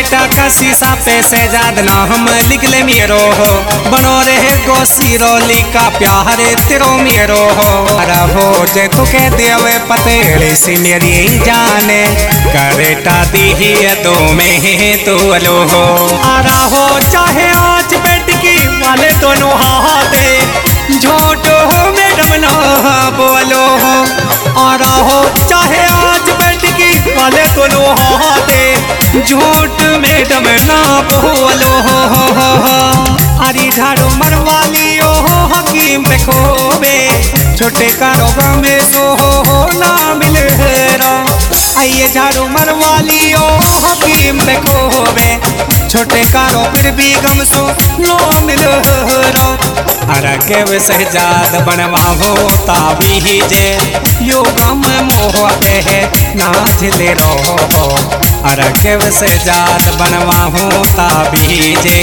Creta का शीशा पे सहजाद नाम लिख ले मेरो हो, बनो रहे गो सिरोली का प्यार तेरो मेरो हो। अरे हो जे तू कह देवे पतेली सी मेरी जाने, करेटा दी ही दो में तो लो हो। अरे हो चाहे आज बैठकी वाले दोनों हाथे, झूठ हो मैडम ना बोलो हो। अरे हो चाहे आज बैठकी वाले दोनों हाथे, झूठ मैडम ना बोलो हो। अरे झाड़ू मरवाली ओ हकीम पे खोबे, छोटे कारोबार में सो हो ना मिले रो। आइए झाड़ू मरवाली ओ हकीम पे खोबे, छोटे कारो फिर भी गम सो लो मिले रो। अरे के सहजाद बनवा होता भी जे, यो गम मोह है नाच ले रो। अरे के सहजाद बनवा होता भी जे,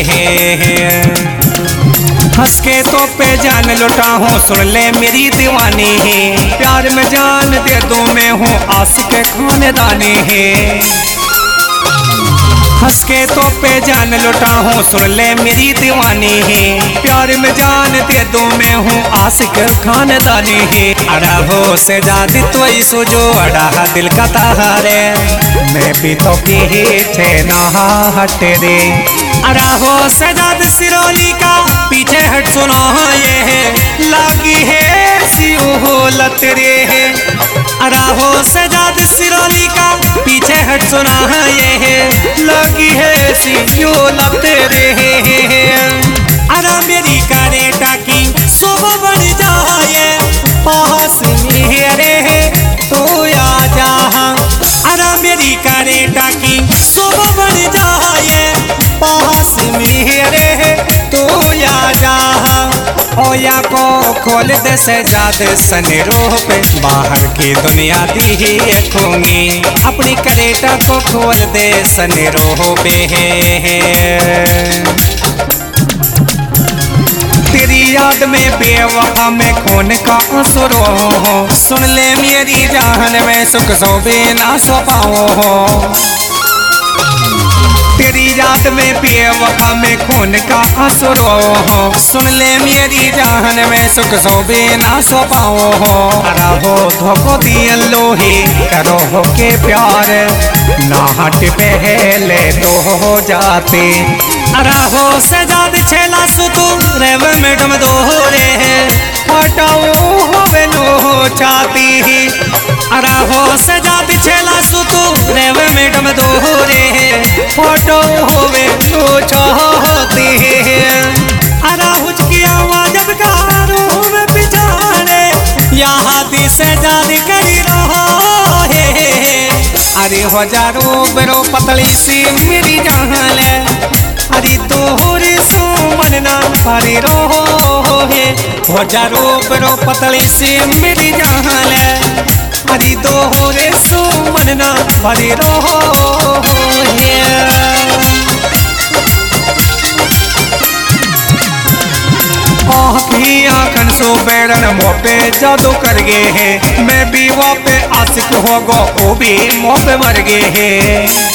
हंस के तो पे जान लुटा हूँ सुन ले मेरी दीवानी है, प्यार में जान दे दूँ मैं हूँ आशिक खानदानी है। हंस के तो पे जान लुटा हूँ सुन ले मेरी दीवानी है, प्यार में जान दे दूँ मैं हूँ आशिक खानदानी है। अड़ा हो से जादी तो सोजो अड़ा दिल का तारे, मैं भी तो पीछे ना हटे रे। अड़ा हो सजाद सिरोली का पीछे हट सुना ये है, लागी है सियो हो लतरे है। अड़ा हो सजाद सिरोली का पीछे हट सुना ये है, लगी है सियो लतरे है। अड़ा मेरी करेटा की शोभा बढ़ जाए, पास मेरे है तो आ जा। अड़ा मेरी करेटा की शोभा बढ़ जाए, पास मेरे है तो आ जा। ओया को खोल दे सहजाद सनेरो पे, बाहर की दुनिया दी ही रखूंगी, अपनी करेटा को खोल दे सनेरो पे। तेरी याद में बेवफा में खून का आंसू हो, सुन ले मेरी जान में सुख सोबे ना सो पाओ हो। तेरी याद में बेवफा में खून का आंसू हो, सुन ले मेरी जान में सुख सोबे ना सो पाओ हो। अरे हो धोखो दिए लोही करो हो के प्यार, ना हट पहले तो हो जाते। अरे हो सजाद छेला सुतू रेव मैडम दोहरे है, हटाओ होवे लो चाहती। अरे हो सजाद छेला सुतू रेव मैडम दोहरे है, फोटो होवे लो चाहती। अरे हुचकी आवाज अब कारो में पिछाड़े, यहाँ दी सजाद करी रहो है। अरे हजारों बरो पतली सी मेरी जान ले, अरे तोहरे सो मनना भरी रहो है। हजारों बरो पतली सी मेरी जान ले, अरे तोहरे सो मनना भरी रहो है। आँखन सो बैरन मुँह पे जादू कर गए है, मैं भी वहाँ पे आशिक हो गो वो भी मुँह पे मर गए है।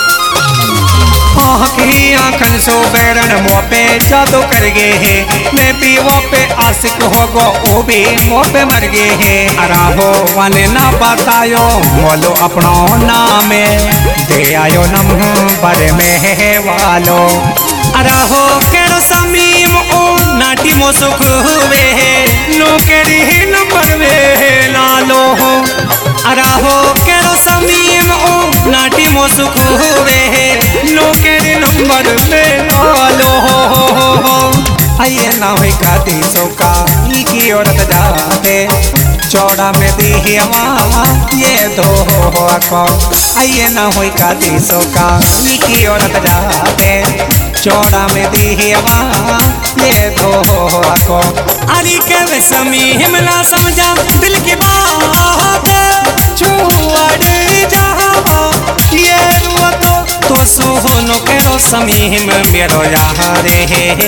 आँखन सो बैरन मुँह पे जादू कर गए है, मैं भी वहाँ पे आशिक हो गो वो भी मुँह पे मर गए है। अरा हो वाले ना बतायो बोलो अपना नाम दे आयो नंबर में वालो। अरा हो केरो समीम ओ नाटी मो सुख हुए है, नो केरी नंबर में नालो हो। अरा हो केरो समीम ओ नाटी मो सुख हुए है, नो केरी नंबर में नालो हो। आइए ना हुई का तीसों का की औरत जाते, चौड़ा में दी ये दो को। आइए ना हुई का तीसों का की औरत जाते, चौड़ा में दी ये दो को। अरे के समी हिमला समझा दिल की बात, छोड़ जाओ ये रुआ तो सोनो केरो समी हिम मेरो यारे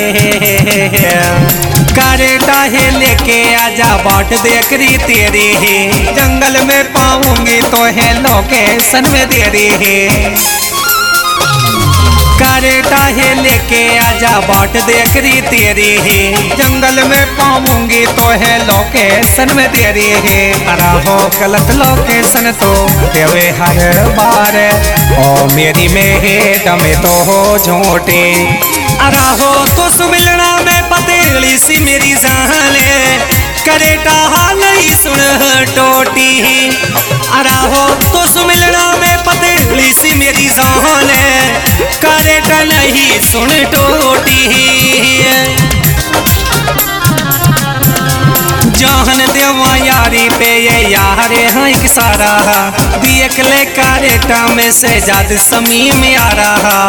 करेटा है लेके आजा बाट देख रही तेरी है, जंगल में पाऊंगी तो है लोकेशन में दे रही है। करेटा है लेके आजा बाट देख रही तेरी है जंगल में पाऊंगी तो है लोकेशन में तेरी है अरा हो गलत लोकेशन तो देवे हर बार ओ मेरी में है दमे तो हो झूठे अरा हो तो सुमिलना में पतेली सी मेरी जान करेटा नहीं सुन टोटी अरा हो तो सुमिलना में पतेली सी मेरी जान करेटा नहीं सुन टोटी जाहन देवा यारी पे ये यार है एक सारा देख ले करेटा में से जाद समी में आ रहा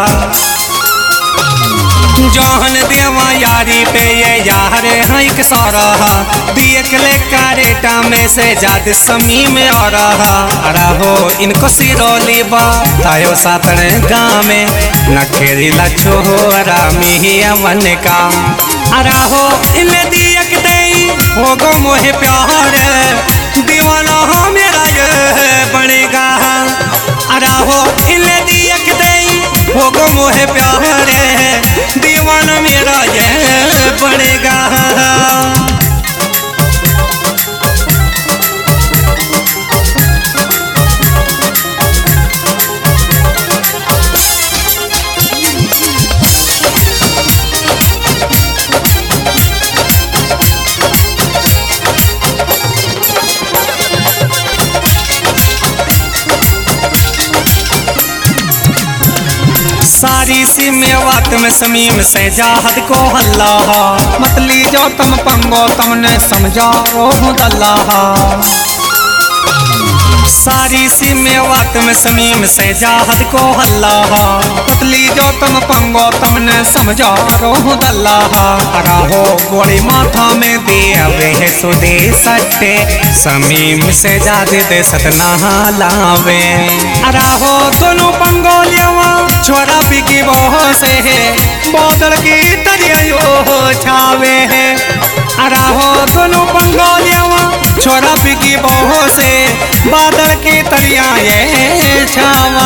जाहन देवा यारी पे ये यार है एक सारा देख ले करेटा में से जाद समी में आ रहा अरा हो इनको सिरोली बतायो सातन गाँव में नखेरी लच्छो रामी मन का अरा हो इन्हें दियक दे हो गो मोहे प्यार दीवाना हो मेरा ये बनेगा अरा हो इन्हें दियक दे हो गो मोहे प्यार दीवाना मेरा ये बनेगा सारी सी मेवात में समीम से जाहद को हल्ला मत ली जो तुम पंगो तुमने समझा रोह दल्ला सारी सी मेवात में समीम से जाहद को हल्ला मत ली जो तुम पंगो तुमने समझा रोह दल्ला अरा हो गोली माथा में दिया वे सुदे सट्टे समीम से जादे दे सतना लावे अरा हो दोनों पंगोलियावा छोरा पिकी बहो से बादल की तरिया छावे है अरा हो दोनों पंगोलियावा छोरा पिकी बहो से बादल की तरिया ये छावा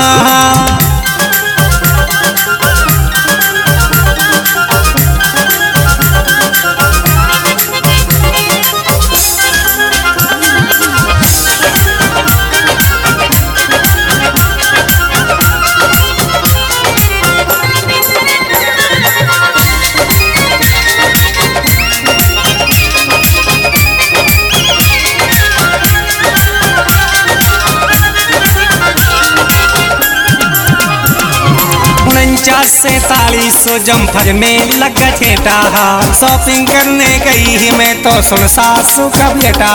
से 4300 जम्फर में लगा ठेटा शॉपिंग करने गई ही मैं तो सुन सासू का बेटा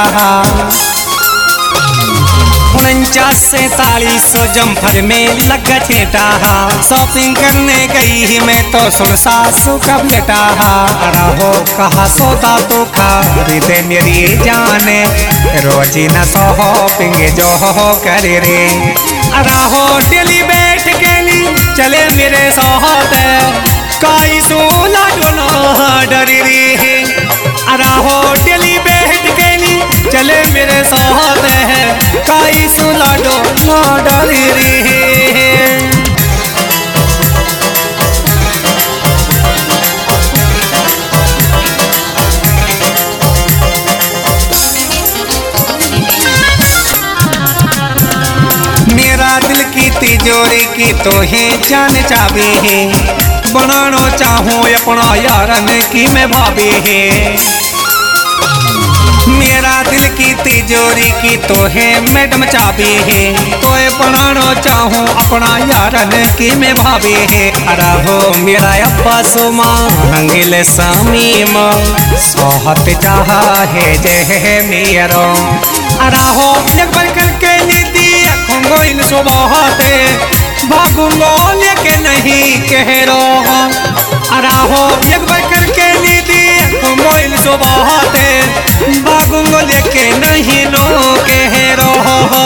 49 से 4300 जम्फर में लगा ठेटा शॉपिंग करने गई ही मैं तो सुन सासू का बेटा अरा हो कहा सौदा तो खरीदे मेरी जाने रोजी न शॉपिंग जो हो करे रे अरा हो डेली बैठ के चले मेरे साथ काई सोला डोना डरी रे अरा हो डेली बैठ के चले मेरे साथ काई सोला डोना डरी रे दिल की तिजोरी की तो है जान चाबी है बनाना चाहूँ अपना यारन की मैं भाभी है मेरा दिल की तिजोरी की तो है मैडम चाबी है तो बनाना चाहूँ अपना यारन की मैं भाभी है अरा हो मेरा अब्बा सुमा हंगिल समीम सोहत चाहा है जय मेरा अरा हो एक बार करके खंगो इन सुबहते भागूंगो लेके नहीं कह रहा अरा हो एक बार करके नीति खंगो इन सुबहते भागूंगो लेके नहीं नो कह रहा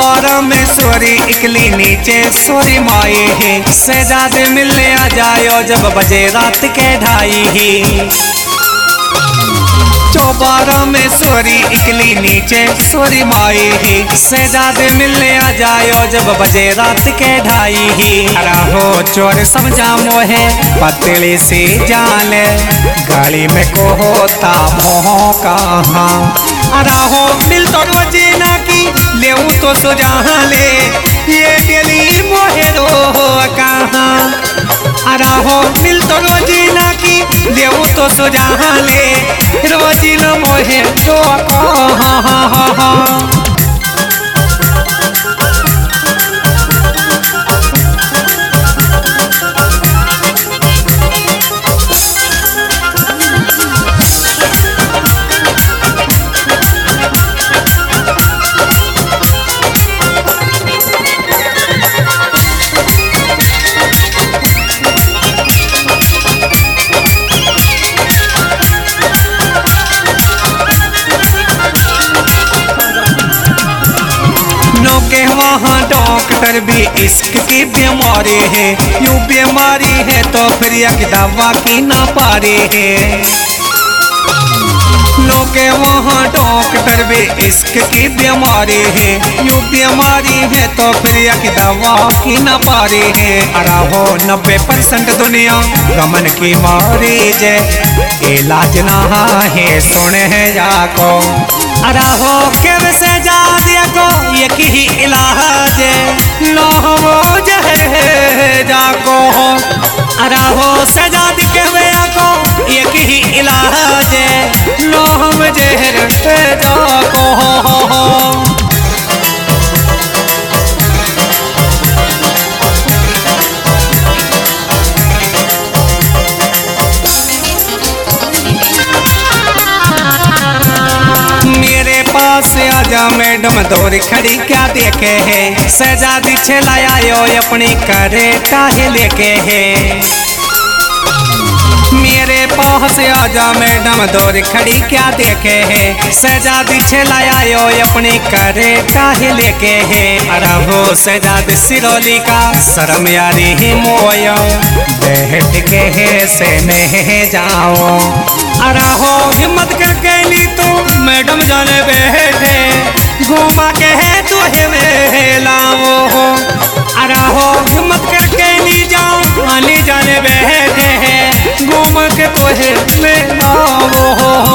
चौबारा में सोरी इकली नीचे सोरी माए है शहजादे मिलने आ जायो जब बजे रात के 2:30 चौबारा में सोरी इकली नीचे सोरी माए है शहजादे मिलने आ जायो जब बजे रात के 2:30 अराहो चोर समझा मोहे पतली सी जान गाड़ी में को होता मोह कहाँ अराहो मिल तो रोजीना की ले तो सुजहा ले ये दिली मोहे रो कहाँ अराहो मिल तो रोजीना की ले तो सुजहा ले रोजीना मोहे रो कहाँ के वहाँ डॉक्टर भी इश्क की बीमारी है यूं बीमारी है तो फिर एक दवा की ना पारी है लोग के वहाँ डॉक्टर भी इश्क की बीमारी है यूं बीमारी है तो फिर एक दवा की ना पारी है अराहो 90% दुनिया गमन की मरीज इलाज ना है सुने है जाको अराहो के से जा दिया को एक ही इलाज लो वो जहर है जाको अराहो सजाद के को एक ही इलाज लो हम जहर है जाको आजा मैडम दौड़ खड़ी क्या देखे है शहजादी छलायो अपनी करे काहे लेके है मेरे पास आजा मैडम दौड़ खड़ी क्या देखे है शहजादी छलायो अपनी करे काहे लेके है अरहो शहजादी सिरोली का शर्म यारी ही मोयो बैठ के है से नहीं जाओ अरहो हिम्मत करके ली तो मैडम जाने बैठे घुमा के है तो है लाओ हो अरहो हिम्मत करके ली जाओ आने जाने बैठे घूम के तो है लाओ हो